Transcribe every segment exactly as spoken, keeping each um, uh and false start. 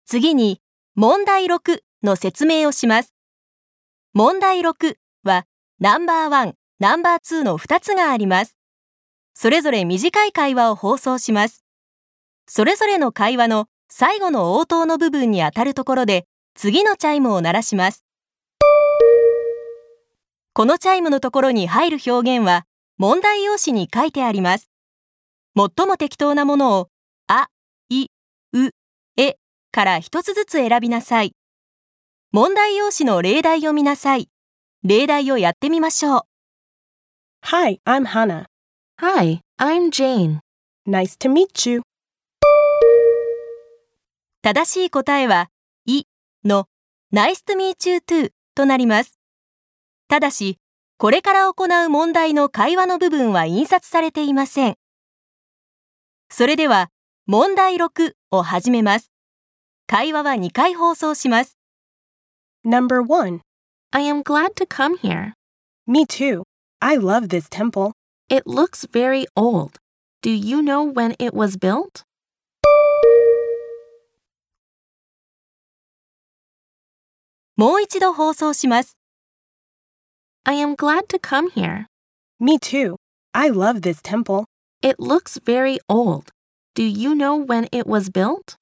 次に、問題ろくの説明をします。問題ろくは、ナンバーワン、ナンバーツーのふたつがあります。それぞれ短い会話を放送します。それぞれの会話の最後の応答の部分にあたるところで、次のチャイムを鳴らします。このチャイムのところに入る表現は、問題用紙に書いてあります。最も適当なものを、あ、い、う、えから一つずつ選びなさい。問題用紙の例題を見なさい。例題をやってみましょう。 Hi, I'm Hannah. Hi, I'm Jane. Nice to meet you. 正しい答えは、いの Nice to meet you too となります。ただし、これから行う問題の会話の部分は印刷されていません。それでは、問題ろくを始めます。会話はにかい放送します。 Number one. I am glad to come here. Me too. I love this temple. It looks very old. Do you know when it was built? もう一度放送します。 I am glad to come here. Me too. I love this temple. It looks very old. Do you know when it was built?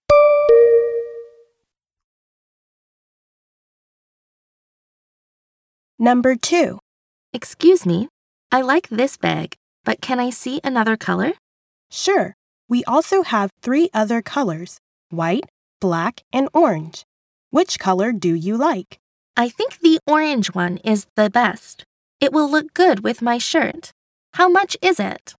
Number two. Excuse me. I like this bag, but can I see another color? Sure. We also have three other colors, white, black, and orange. Which color do you like? I think the orange one is the best. It will look good with my shirt. How much is it?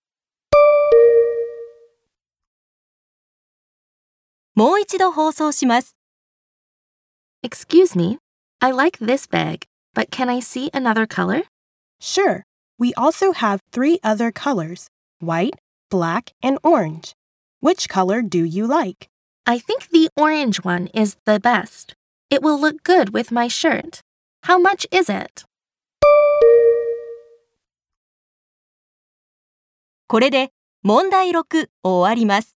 もう一度放送します。 Excuse me. I like this bag, but can I see another color? Sure. We also have three other colors, white, black, and orange. Which color do you like? I think the orange one is the best. It will look good with my shirt. How much is it? これで問題ろくを終わります。